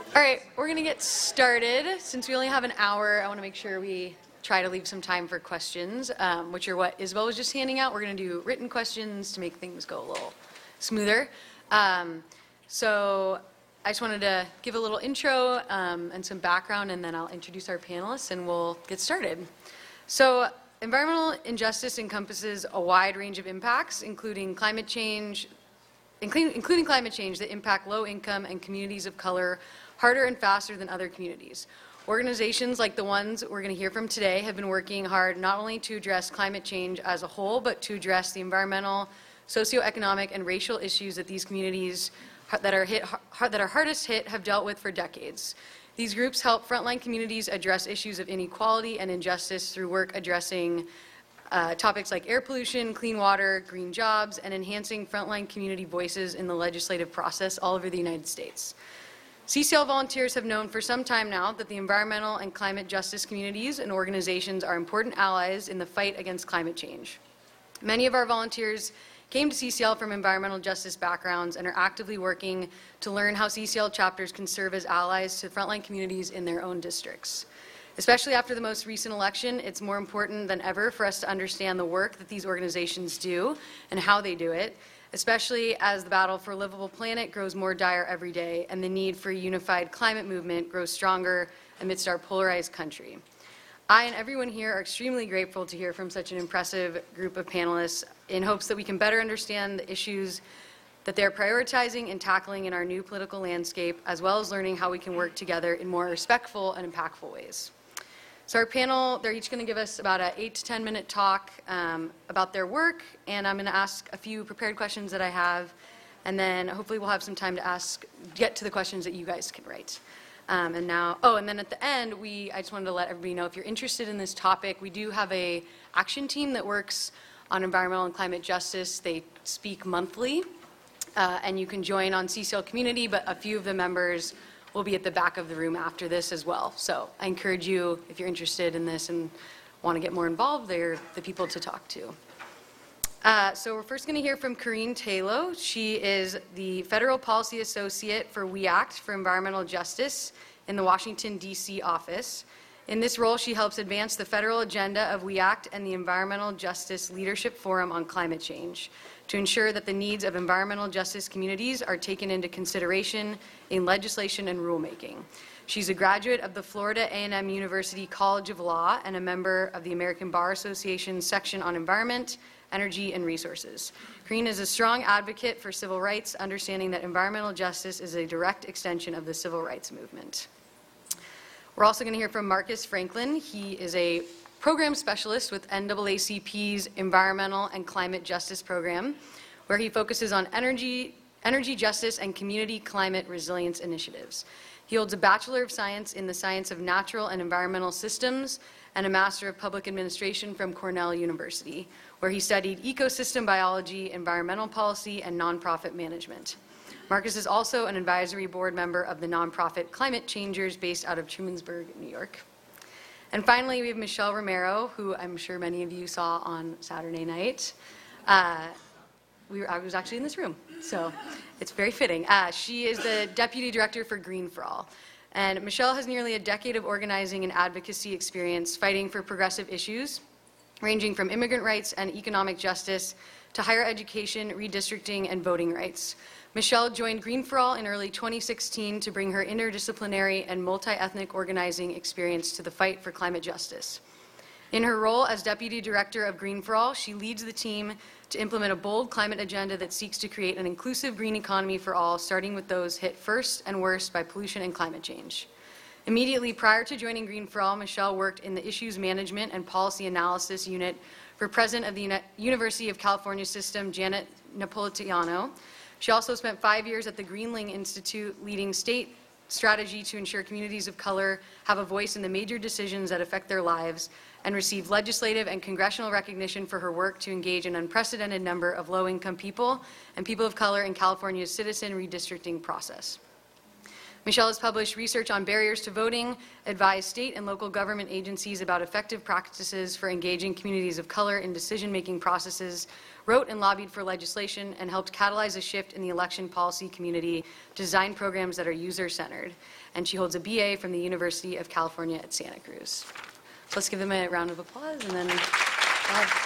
All right, we're going to get started. Since we only have an hour, I want to make sure we try to leave some time for questions, which are what Isabel was just handing out. We're going to do written questions to make things go a little smoother. So I just wanted to give a little intro and some background, and then I'll introduce our panelists and we'll get started. So environmental injustice encompasses a wide range of impacts, including climate change that impact low-income and communities of color harder and faster than other communities. Organizations like the ones we're going to hear from today have been working hard not only to address climate change as a whole, but to address the environmental, socioeconomic, and racial issues that these communities that are hardest hit have dealt with for decades. These groups help frontline communities address issues of inequality and injustice through work addressing topics like air pollution, clean water, green jobs, and enhancing frontline community voices in the legislative process all over the United States. CCL volunteers have known for some time now that the environmental and climate justice communities and organizations are important allies in the fight against climate change. Many of our volunteers came to CCL from environmental justice backgrounds and are actively working to learn how CCL chapters can serve as allies to frontline communities in their own districts. Especially after the most recent election, it's more important than ever for us to understand the work that these organizations do and how they do it, especially as the battle for a livable planet grows more dire every day and the need for a unified climate movement grows stronger amidst our polarized country. I and everyone here are extremely grateful to hear from such an impressive group of panelists in hopes that we can better understand the issues that they're prioritizing and tackling in our new political landscape, as well as learning how we can work together in more respectful and impactful ways. So our panel, they're each going to give us about an 8 to 10 minute talk about their work, and I'm going to ask a few prepared questions that I have, and then hopefully we'll have some time to get to the questions that you guys can write. And then at the end, I just wanted to let everybody know if you're interested in this topic, we do have a action team that works on environmental and climate justice. They speak monthly, and you can join on CCL Community, but a few of the members will be at the back of the room after this as well. So I encourage you, if you're interested in this and want to get more involved, they're the people to talk to. So we're first going to hear from Corinne Taylor. She is the Federal Policy Associate for We Act for Environmental Justice in the Washington, D.C. office. In this role, she helps advance the federal agenda of We Act and the Environmental Justice Leadership Forum on Climate Change to ensure that the needs of environmental justice communities are taken into consideration in legislation and rulemaking. She's a graduate of the Florida A&M University College of Law and a member of the American Bar Association's section on environment, energy, and resources. Corinne is a strong advocate for civil rights, understanding that environmental justice is a direct extension of the civil rights movement. We're also going to hear from Marcus Franklin. He is a program specialist with NAACP's Environmental and Climate Justice Program, where he focuses on energy justice and community climate resilience initiatives. He holds a Bachelor of Science in the Science of Natural and Environmental Systems and a Master of Public Administration from Cornell University, where he studied ecosystem biology, environmental policy, and nonprofit management. Marcus is also an advisory board member of the nonprofit Climate Changers based out of Trumansburg, New York. And finally, we have Michelle Romero, who I'm sure many of you saw on Saturday night. I was actually in this room, so it's very fitting. She is the Deputy Director for Green for All. And Michelle has nearly a decade of organizing and advocacy experience fighting for progressive issues, ranging from immigrant rights and economic justice to higher education, redistricting, and voting rights. Michelle joined Green for All in early 2016 to bring her interdisciplinary and multi-ethnic organizing experience to the fight for climate justice. In her role as Deputy Director of Green for All, she leads the team to implement a bold climate agenda that seeks to create an inclusive green economy for all, starting with those hit first and worst by pollution and climate change. Immediately prior to joining Green for All, Michelle worked in the Issues Management and Policy Analysis Unit for President of the University of California System, Janet Napolitano. She also spent 5 years at the Greenling Institute, leading state strategy to ensure communities of color have a voice in the major decisions that affect their lives, and received legislative and congressional recognition for her work to engage an unprecedented number of low-income people and people of color in California's citizen redistricting process. Michelle has published research on barriers to voting, advised state and local government agencies about effective practices for engaging communities of color in decision-making processes, wrote and lobbied for legislation, and helped catalyze a shift in the election policy community to design programs that are user-centered. And she holds a BA from the University of California at Santa Cruz. So let's give them a round of applause, and then go ahead.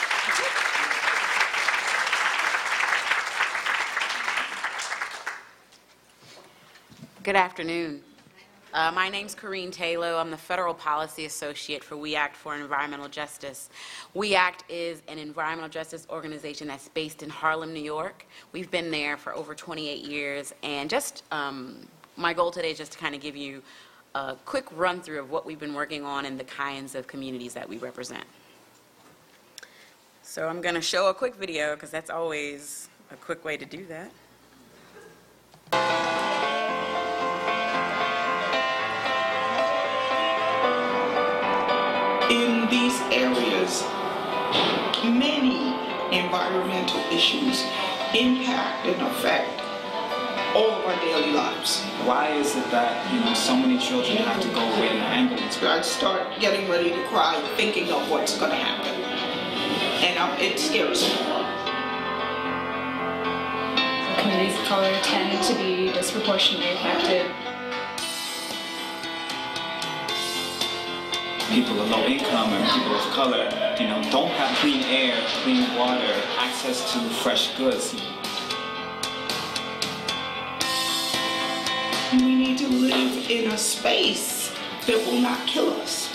Good afternoon. My name's Corrine Taylor. I'm the Federal Policy Associate for We Act for Environmental Justice. We Act is an environmental justice organization that's based in Harlem, New York. We've been there for over 28 years, and just my goal today is just to kind of give you a quick run-through of what we've been working on and the kinds of communities that we represent. So I'm going to show a quick video because that's always a quick way to do that. In these areas, many environmental issues impact and affect all of our daily lives. Why is it that, so many children have to go away in an ambulance? I start getting ready to cry thinking of what's going to happen. And it scares me. Communities of color tend to be disproportionately affected. People of low income and people of color, don't have clean air, clean water, access to fresh goods. We need to live in a space that will not kill us.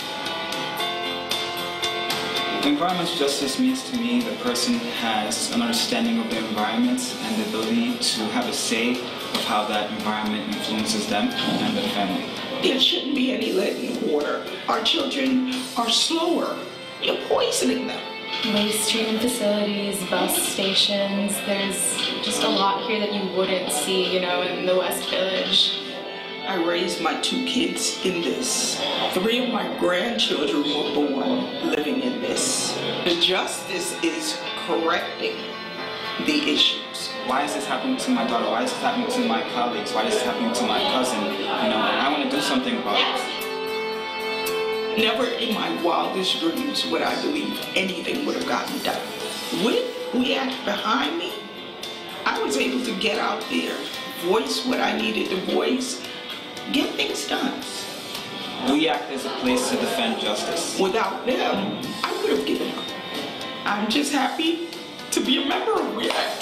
Environmental justice means to me the person has an understanding of the environment and the ability to have a say of how that environment influences them and their family. There shouldn't be any lead in the water. Our children are slower. You're poisoning them. Waste treatment facilities, bus stations, there's just a lot here that you wouldn't see, in the West Village. I raised my 2 kids in this. 3 of my grandchildren were born living in this. The justice is correcting the issues. Why is this happening to my daughter? Why is this happening to my colleagues? Why is this happening to my cousin? I want to do something about it. Never in my wildest dreams would I believe anything would have gotten done. With We Act behind me, I was able to get out there, voice what I needed to voice, get things done. We Act is a place to defend justice. Without them, I would have given up. I'm just happy to be a member of We Act.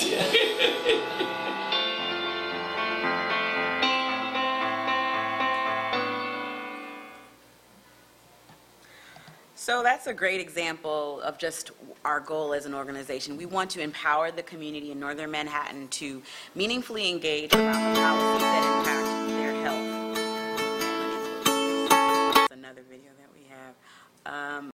So that's a great example of just our goal as an organization. We want to empower the community in Northern Manhattan to meaningfully engage around the policies that impact their health. That's another video that we have.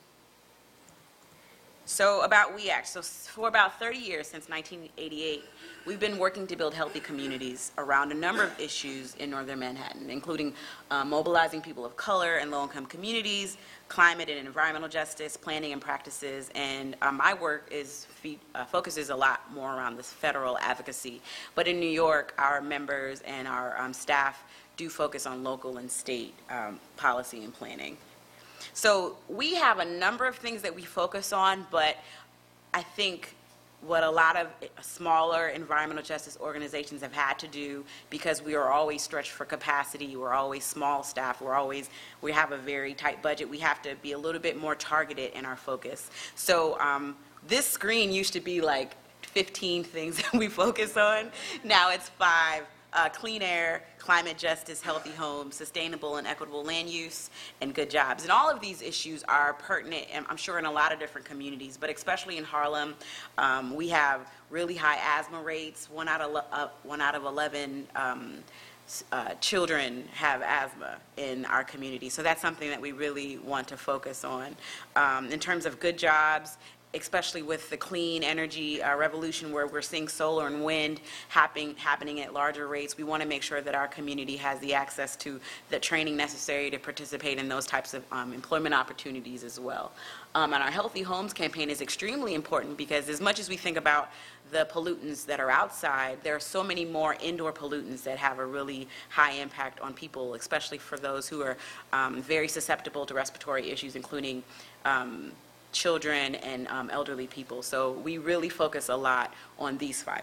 So about We Act. So for about 30 years, since 1988, we've been working to build healthy communities around a number of issues in Northern Manhattan, including mobilizing people of color and low-income communities, climate and environmental justice, planning and practices, and my work focuses a lot more around this federal advocacy. But in New York, our members and our staff do focus on local and state policy and planning. So we have a number of things that we focus on, but I think what a lot of smaller environmental justice organizations have had to do, because we are always stretched for capacity, we're always small staff, we have a very tight budget, we have to be a little bit more targeted in our focus. So this screen used to be like 15 things that we focus on. Now it's 5. Clean air, climate justice, healthy homes, sustainable and equitable land use, and good jobs. And all of these issues are pertinent, and I'm sure in a lot of different communities, but especially in Harlem, we have really high asthma rates. 1 out of 11 children have asthma in our community. So that's something that we really want to focus on. In terms of good jobs, especially with the clean energy revolution where we're seeing solar and wind happening at larger rates, we want to make sure that our community has the access to the training necessary to participate in those types of employment opportunities as well. And our Healthy Homes campaign is extremely important because as much as we think about the pollutants that are outside, there are so many more indoor pollutants that have a really high impact on people, especially for those who are very susceptible to respiratory issues, including children and elderly people. So we really focus a lot on these five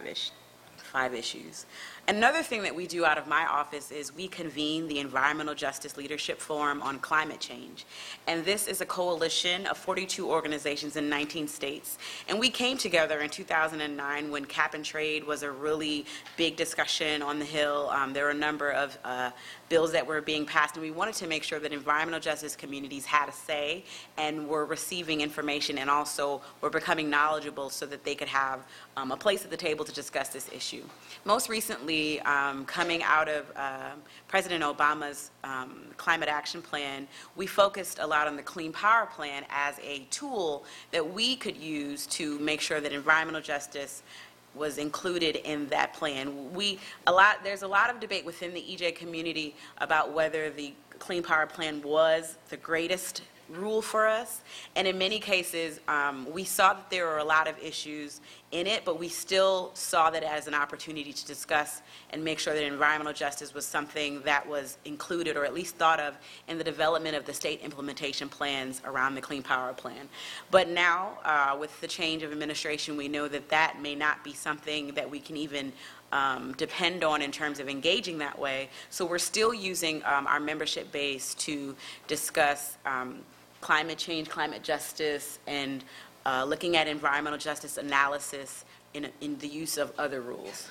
issues. Another thing that we do out of my office is we convene the Environmental Justice Leadership Forum on Climate Change. And this is a coalition of 42 organizations in 19 states. And we came together in 2009 when cap and trade was a really big discussion on the Hill. There were a number of bills that were being passed, and we wanted to make sure that environmental justice communities had a say and were receiving information and also were becoming knowledgeable so that they could have a place at the table to discuss this issue. Most recently, coming out of President Obama's climate action plan, we focused a lot on the Clean Power Plan as a tool that we could use to make sure that environmental justice was included in that plan. There's a lot of debate within the EJ community about whether the Clean Power Plan was the greatest rule for us, and in many cases we saw that there were a lot of issues in it, but we still saw that as an opportunity to discuss and make sure that environmental justice was something that was included or at least thought of in the development of the state implementation plans around the Clean Power Plan. But now with the change of administration, we know that that may not be something that we can even depend on in terms of engaging that way. So we're still using our membership base to discuss climate change, climate justice, and looking at environmental justice analysis in the use of other rules.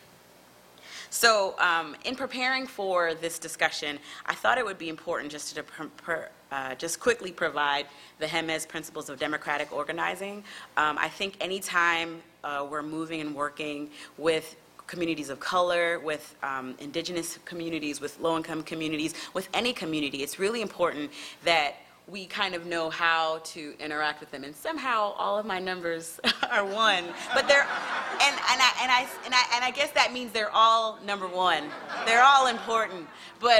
So in preparing for this discussion, I thought it would be important just to just quickly provide the HEMES principles of democratic organizing. I think anytime we're moving and working with communities of color, with indigenous communities, with low-income communities, with any community, it's really important that we kind of know how to interact with them. And somehow all of my numbers are one, but they're, and I guess that means they're all number one. They're all important, but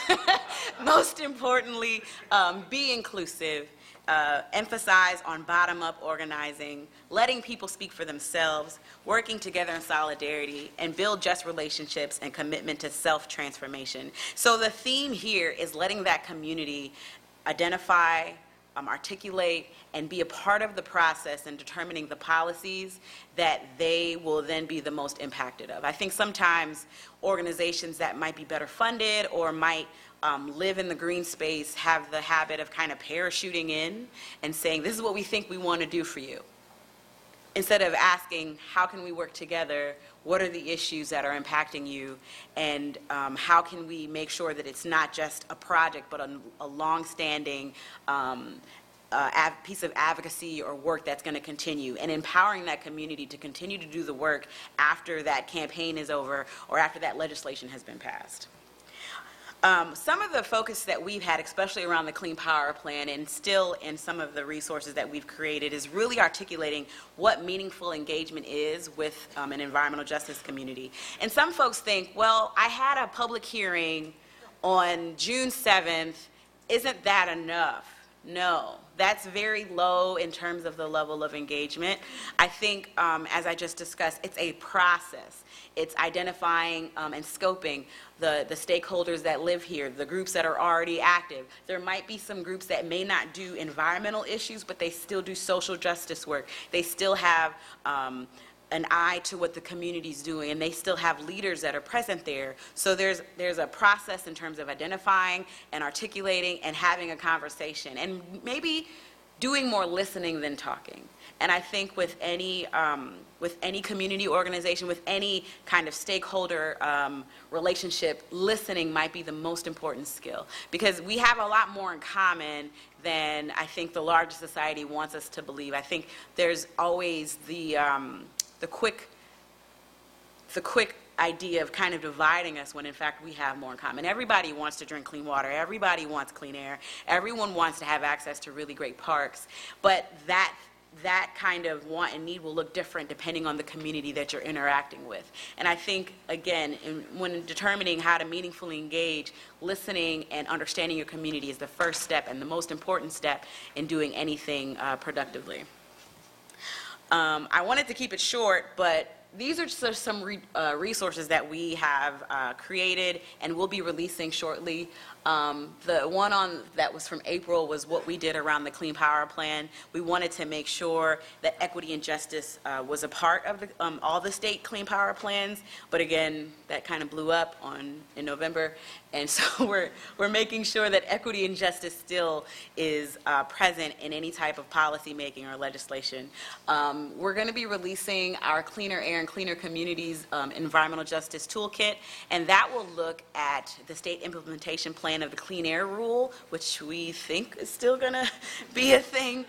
most importantly, be inclusive. Emphasize on bottom-up organizing, letting people speak for themselves, working together in solidarity, and build just relationships and commitment to self-transformation. So the theme here is letting that community identify, articulate, and be a part of the process in determining the policies that they will then be the most impacted of. I think sometimes organizations that might be better funded or might live in the green space have the habit of kind of parachuting in and saying, this is what we think we want to do for you, instead of asking, how can we work together? What are the issues that are impacting you? And how can we make sure that it's not just a project, but a long-standing piece of advocacy or work that's going to continue, and empowering that community to continue to do the work after that campaign is over or after that legislation has been passed. Some of the focus that we've had, especially around the Clean Power Plan and still in some of the resources that we've created, is really articulating what meaningful engagement is with an environmental justice community. And some folks think, well, I had a public hearing on June 7th. Isn't that enough? No, that's very low in terms of the level of engagement. I think, as I just discussed, it's a process. It's identifying and scoping the stakeholders that live here, the groups that are already active. There might be some groups that may not do environmental issues, but they still do social justice work. They still have an eye to what the community's doing, and they still have leaders that are present there. So there's a process in terms of identifying and articulating and having a conversation, and maybe doing more listening than talking. And I think with any community organization, with any kind of stakeholder relationship, listening might be the most important skill, because we have a lot more in common than I think the larger society wants us to believe. I think there's always the quick idea of kind of dividing us when in fact we have more in common. Everybody wants to drink clean water. Everybody wants clean air. Everyone wants to have access to really great parks. But that that kind of want and need will look different depending on the community that you're interacting with. And I think, again, when determining how to meaningfully engage, listening and understanding your community is the first step and the most important step in doing anything productively. I wanted to keep it short, but these are just some resources that we have created and will be releasing shortly. The one that was from April was what we did around the Clean Power Plan. We wanted to make sure that equity and justice was a part of all the state Clean Power Plans, but again, that kind of blew up in November. And so we're making sure that equity and justice still is present in any type of policy making or legislation. We're going to be releasing our Cleaner Air and Cleaner Communities Environmental Justice Toolkit, and that will look at the state implementation plan of the Clean Air Rule, which we think is still going to be a thing.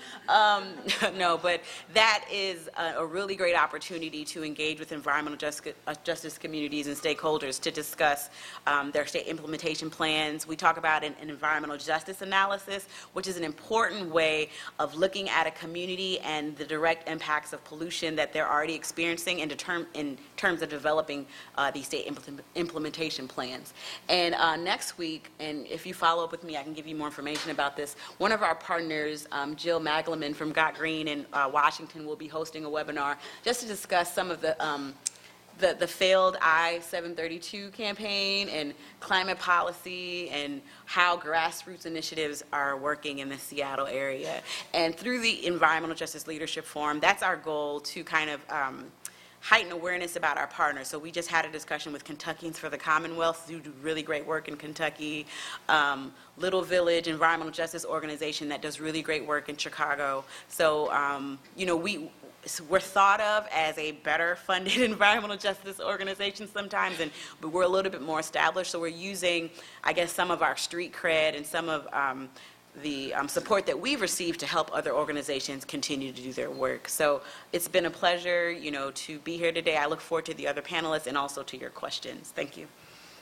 No, but that is a really great opportunity to engage with environmental justice communities and stakeholders to discuss their state implementation plans. We talk about an environmental justice analysis, which is an important way of looking at a community and the direct impacts of pollution that they're already experiencing in terms of developing these state implementation plans. And next week, and if you follow up with me, I can give you more information about this. One of our partners, Jill Magleman from Got Green in Washington, will be hosting a webinar just to discuss some of the failed I-732 campaign and climate policy and how grassroots initiatives are working in the Seattle area. And through the Environmental Justice Leadership Forum, that's our goal to kind of heighten awareness about our partners. So we just had a discussion with Kentuckians for the Commonwealth, who do really great work in Kentucky, Little Village Environmental Justice Organization that does really great work in Chicago. So, you know, we're thought of as a better funded environmental justice organization sometimes, but we're a little bit more established. So we're using, I guess, some of our street cred and some of the support that we've received to help other organizations continue to do their work. So it's been a pleasure, you know, to be here today. I look forward to the other panelists and also to your questions. Thank you.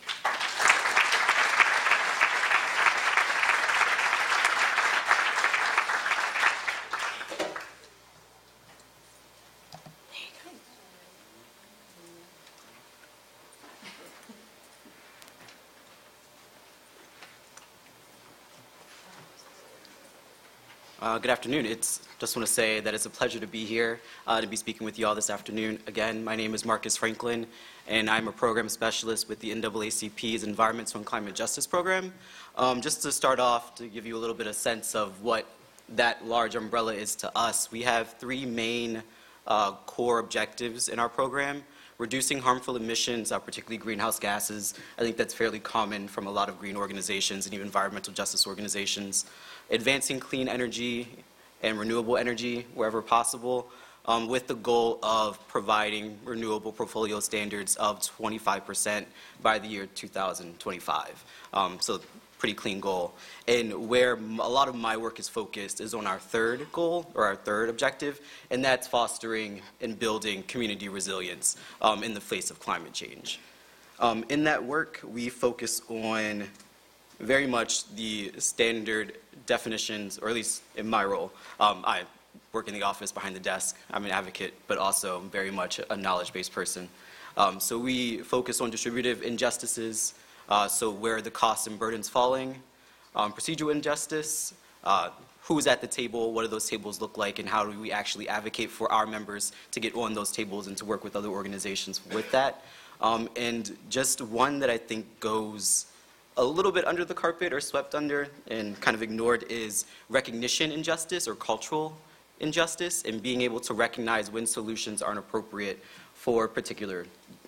Good afternoon. Just want to say that it's a pleasure to be here, to be speaking with you all this afternoon. Again, my name is Marcus Franklin, and I'm a program specialist with the NAACP's Environmental and Climate Justice Program. Just to start off, to give you a little bit of sense of what that large umbrella is to us, we have three main core objectives in our program. Reducing harmful emissions, particularly greenhouse gases. I think that's fairly common from a lot of green organizations and even environmental justice organizations. Advancing clean energy and renewable energy wherever possible, with the goal of providing renewable portfolio standards of 25% by the year 2025. So pretty clean goal. And where a lot of my work is focused is on our third goal, or our third objective, and that's fostering and building community resilience in the face of climate change. In that work, we focus on very much the standard definitions, or at least in my role. I work in the office behind the desk. I'm an advocate, but also very much a knowledge-based person. So we focus on distributive injustices, so where are the costs and burdens falling, procedural injustice, who's at the table, what do those tables look like, and how do we actually advocate for our members to get on those tables and to work with other organizations with that. And just one that I think goes a little bit under the carpet or swept under and kind of ignored is recognition injustice or cultural injustice, and being able to recognize when solutions aren't appropriate for particular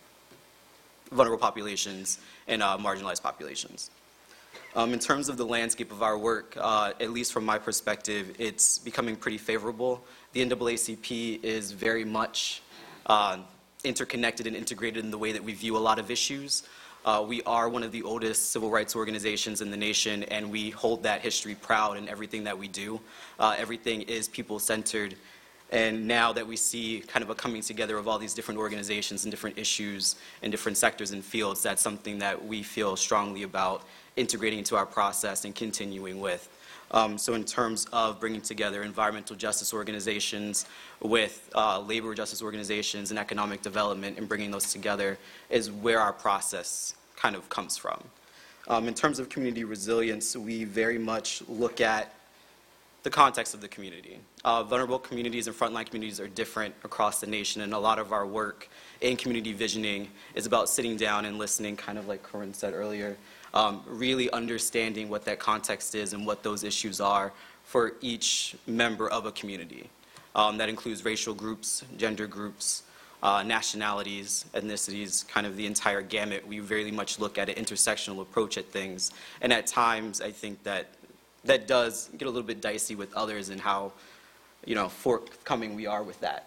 vulnerable populations and marginalized populations. In terms of the landscape of our work, at least from my perspective, it's becoming pretty favorable. The NAACP is very much interconnected and integrated in the way that we view a lot of issues. We are one of the oldest civil rights organizations in the nation, and we hold that history proud in everything that we do. Everything is people-centered. And now that we see kind of a coming together of all these different organizations and different issues and different sectors and fields, that's something that we feel strongly about integrating into our process and continuing with. So in terms of bringing together environmental justice organizations with labor justice organizations and economic development and bringing those together is where our process kind of comes from. In terms of community resilience, we very much look at the context of the community. Vulnerable communities and frontline communities are different across the nation, and a lot of our work in community visioning is about sitting down and listening, kind of like Corinne said earlier, really understanding what that context is and what those issues are for each member of a community. That includes racial groups, gender groups, nationalities, ethnicities, kind of the entire gamut. We very much look at an intersectional approach at things. And at times, I think that does get a little bit dicey with others and how, forthcoming we are with that.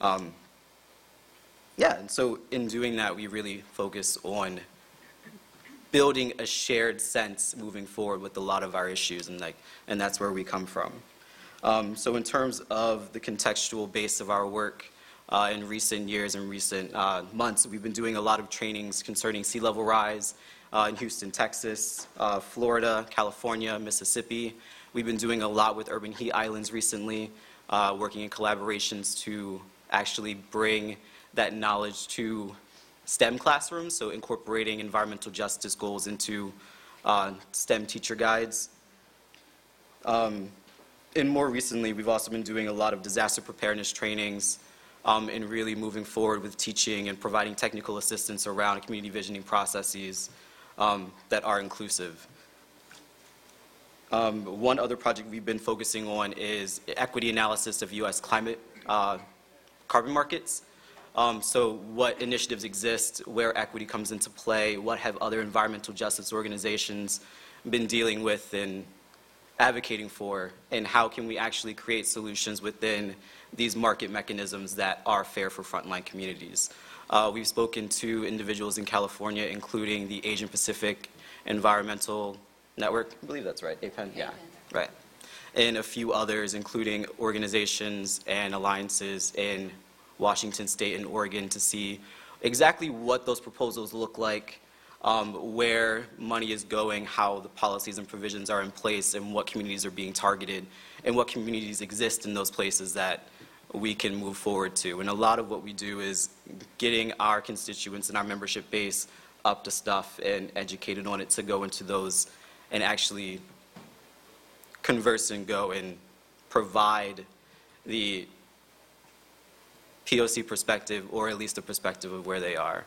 And so in doing that, we really focus on building a shared sense moving forward with a lot of our issues, and that's where we come from. So in terms of the contextual base of our work, in recent years and recent months, we've been doing a lot of trainings concerning sea level rise in Houston, Texas, Florida, California, Mississippi. We've been doing a lot with urban heat islands recently, working in collaborations to actually bring that knowledge to STEM classrooms, so incorporating environmental justice goals into STEM teacher guides. And more recently, we've also been doing a lot of disaster preparedness trainings, and really moving forward with teaching and providing technical assistance around community visioning processes that are inclusive. One other project we've been focusing on is equity analysis of U.S. climate carbon markets. So what initiatives exist, where equity comes into play, what have other environmental justice organizations been dealing with and advocating for, and how can we actually create solutions within these market mechanisms that are fair for frontline communities. We've spoken to individuals in California, including the Asian Pacific Environmental Network, I believe that's right, APEN, yeah, right, and a few others, including organizations and alliances in Washington State and Oregon, to see exactly what those proposals look like, where money is going, how the policies and provisions are in place, and what communities are being targeted, and what communities exist in those places that we can move forward to. And a lot of what we do is getting our constituents and our membership base up to stuff and educated on it to go into those and actually converse and go and provide the POC perspective, or at least a perspective of where they are.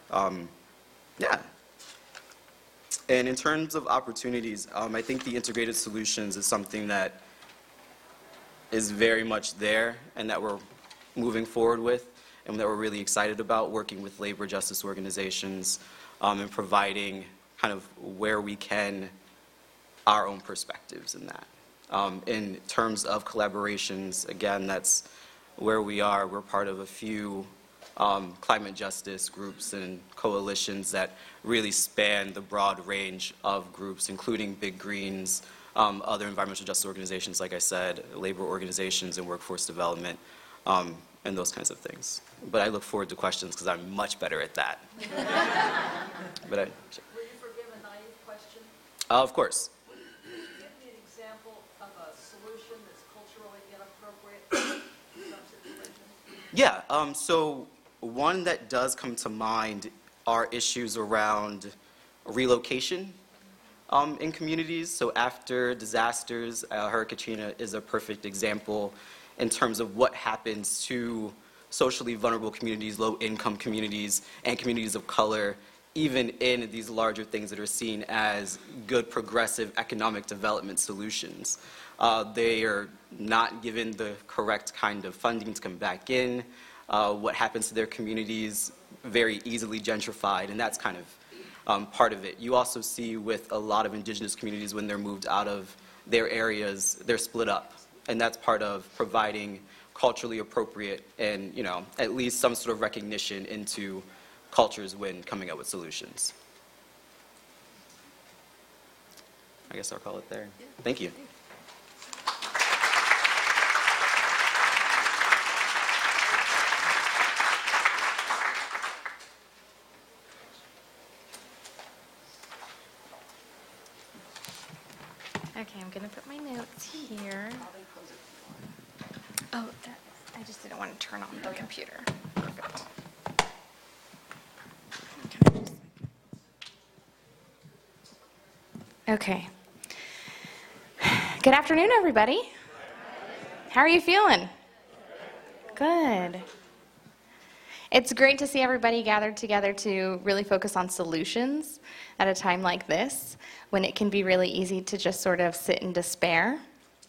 And in terms of opportunities, I think the integrated solutions is something that is very much there and that we're moving forward with and that we're really excited about, working with labor justice organizations and providing kind of where we can our own perspectives in that. In terms of collaborations, again, that's where we are. We're part of a few climate justice groups and coalitions that really span the broad range of groups, including Big Greens, other environmental justice organizations, like I said, labor organizations and workforce development, and those kinds of things. But I look forward to questions because I'm much better at that. But Will you forgive a naive question? Of course. Would you give me an example of a solution that's culturally inappropriate in some situations? Yeah, so one that does come to mind are issues around relocation in communities. So after disasters, Hurricane Katrina is a perfect example in terms of what happens to socially vulnerable communities, low-income communities, and communities of color, even in these larger things that are seen as good progressive economic development solutions. They are not given the correct kind of funding to come back in. What happens to their communities very easily gentrified, and that's kind of part of it. You also see with a lot of indigenous communities when they're moved out of their areas, they're split up, and that's part of providing culturally appropriate and, at least some sort of recognition into cultures when coming up with solutions. I guess I'll call it there. Yeah. Thank you. Okay, I'm gonna put my notes here. Oh, I just didn't want to turn on the computer. Perfect. Okay. Good afternoon, everybody. How are you feeling? Good. It's great to see everybody gathered together to really focus on solutions at a time like this, when it can be really easy to just sort of sit in despair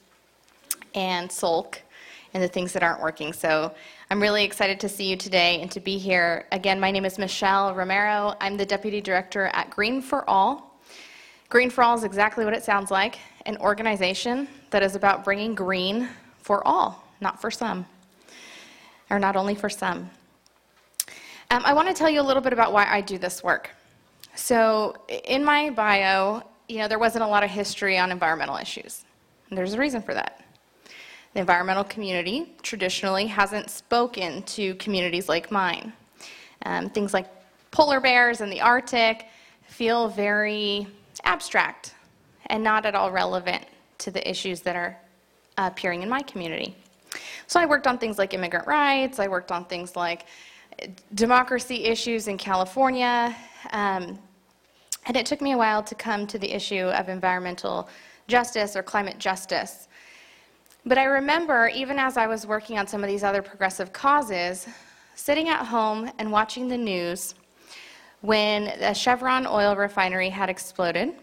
and sulk in the things that aren't working. So I'm really excited to see you today and to be here. Again, my name is Michelle Romero. I'm the Deputy Director at Green for All. Green for All is exactly what it sounds like, an organization that is about bringing green for all, not for some, or not only for some. I want to tell you a little bit about why I do this work. So in my bio, there wasn't a lot of history on environmental issues. And there's a reason for that. The environmental community traditionally hasn't spoken to communities like mine. Things like polar bears and the Arctic feel very abstract and not at all relevant to the issues that are appearing in my community. So I worked on things like immigrant rights, I worked on things like democracy issues in California, and it took me a while to come to the issue of environmental justice or climate justice. But I remember, even as I was working on some of these other progressive causes, sitting at home and watching the news when the Chevron oil refinery had exploded,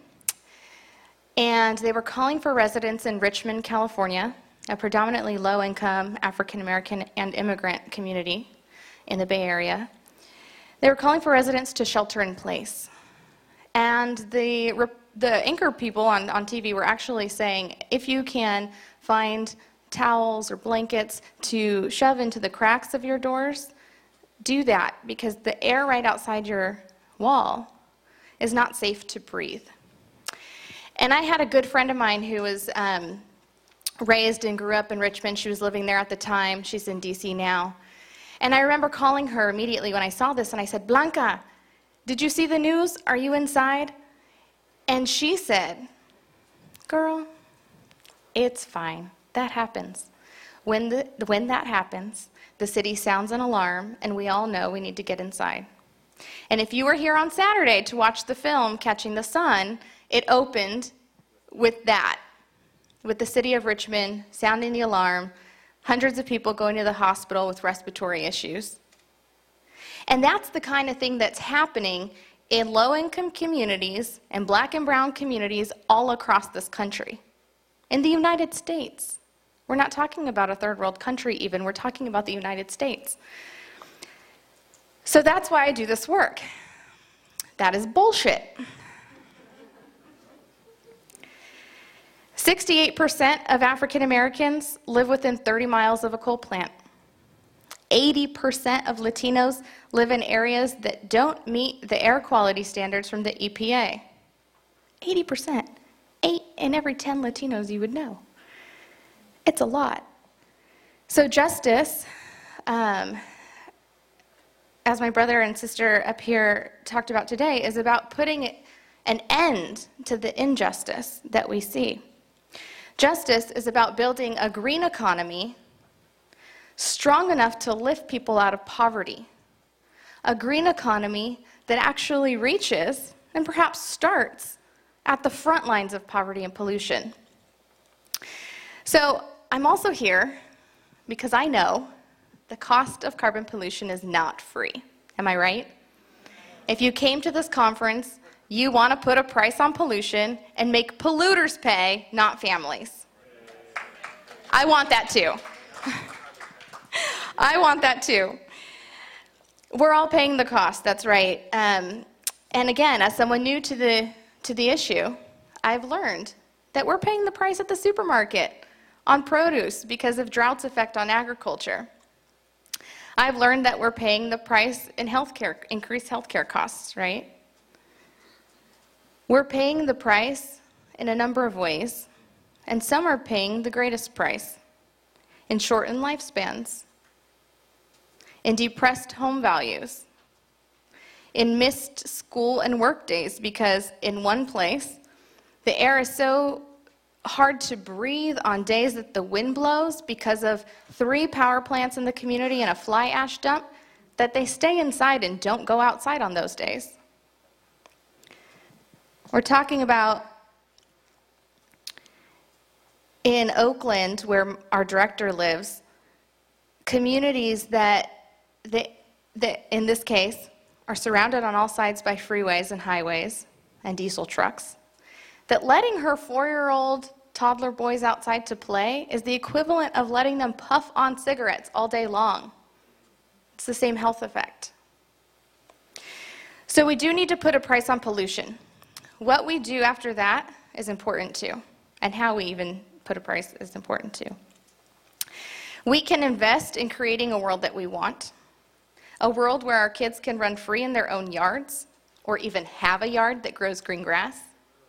and they were calling for residents in Richmond, California, a predominantly low-income African-American and immigrant community in the Bay Area. They were calling for residents to shelter in place. And the anchor people on TV were actually saying, if you can find towels or blankets to shove into the cracks of your doors, do that, because the air right outside your wall is not safe to breathe. And I had a good friend of mine who was raised and grew up in Richmond. She was living there at the time. She's in DC now. And I remember calling her immediately when I saw this, and I said, Blanca, did you see the news? Are you inside? And she said, girl, it's fine. That happens. When that happens, the city sounds an alarm, and we all know we need to get inside. And if you were here on Saturday to watch the film, Catching the Sun, it opened with that, with the city of Richmond sounding the alarm, hundreds of people going to the hospital with respiratory issues. And that's the kind of thing that's happening in low-income communities and black and brown communities all across this country. In the United States. We're not talking about a third world country even, we're talking about the United States. So that's why I do this work. That is bullshit. 68% of African Americans live within 30 miles of a coal plant. 80% of Latinos live in areas that don't meet the air quality standards from the EPA. 80%. 8 in every 10 Latinos you would know. It's a lot. So justice, as my brother and sister up here talked about today, is about putting an end to the injustice that we see. Justice is about building a green economy strong enough to lift people out of poverty. A green economy that actually reaches and perhaps starts at the front lines of poverty and pollution. So I'm also here because I know the cost of carbon pollution is not free. Am I right? If you came to this conference, you want to put a price on pollution and make polluters pay, not families. I want that too. I want that too. We're all paying the cost, that's right. And again, as someone new to the issue, I've learned that we're paying the price at the supermarket on produce because of drought's effect on agriculture. I've learned that we're paying the price in healthcare, increased healthcare costs, right? We're paying the price in a number of ways, and some are paying the greatest price in shortened lifespans, in depressed home values, in missed school and work days because in one place, the air is so hard to breathe on days that the wind blows because of 3 power plants in the community and a fly ash dump, that they stay inside and don't go outside on those days. We're talking about in Oakland, where our director lives, communities that in this case are surrounded on all sides by freeways and highways and diesel trucks, that letting her 4-year-old toddler boys outside to play is the equivalent of letting them puff on cigarettes all day long. It's the same health effect. So we do need to put a price on pollution. What we do after that is important too, and how we even put a price is important too. We can invest in creating a world that we want, a world where our kids can run free in their own yards, or even have a yard that grows green grass.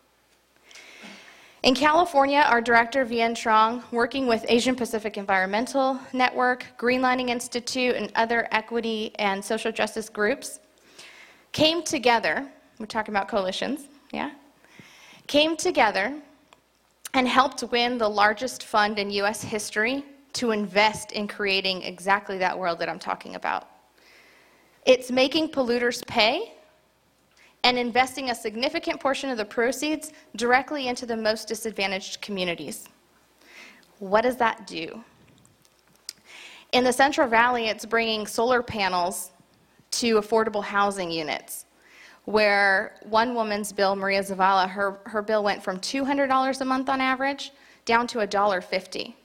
In California, our director, Vien Trong, working with Asian Pacific Environmental Network, Greenlining Institute, and other equity and social justice groups, came together, we're talking about coalitions, yeah? Came together and helped win the largest fund in US history to invest in creating exactly that world that I'm talking about. It's making polluters pay and investing a significant portion of the proceeds directly into the most disadvantaged communities. What does that do? In the Central Valley, it's bringing solar panels to affordable housing units, where one woman's bill, Maria Zavala, her bill went from $200 a month on average down to $1.50.